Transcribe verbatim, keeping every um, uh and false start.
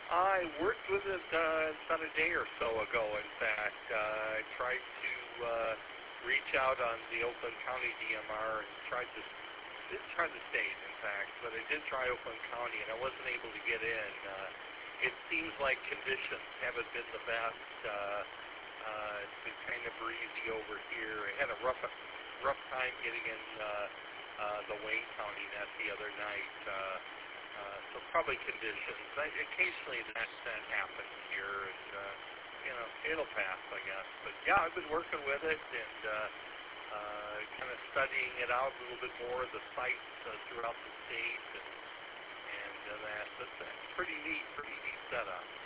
I worked with it uh, about a day or so ago. In fact, uh, I tried to uh, reach out on the Oakland County D M R and tried to didn't try the state, in fact, but I did try Oakland County, and I wasn't able to get in. Uh, it seems like conditions haven't been the best. Uh, uh, it's been kind of breezy over here. I had a rough, rough time getting in uh, uh, the Wayne County net the other night. Uh, uh, so probably conditions. I, occasionally that that happens here, and uh, you know it'll pass, I guess. But yeah, I've been working with it and. Uh, uh, kind of studying it out a little bit more, the sites uh, throughout the state, and, and uh, that. But that's pretty neat, pretty neat setup.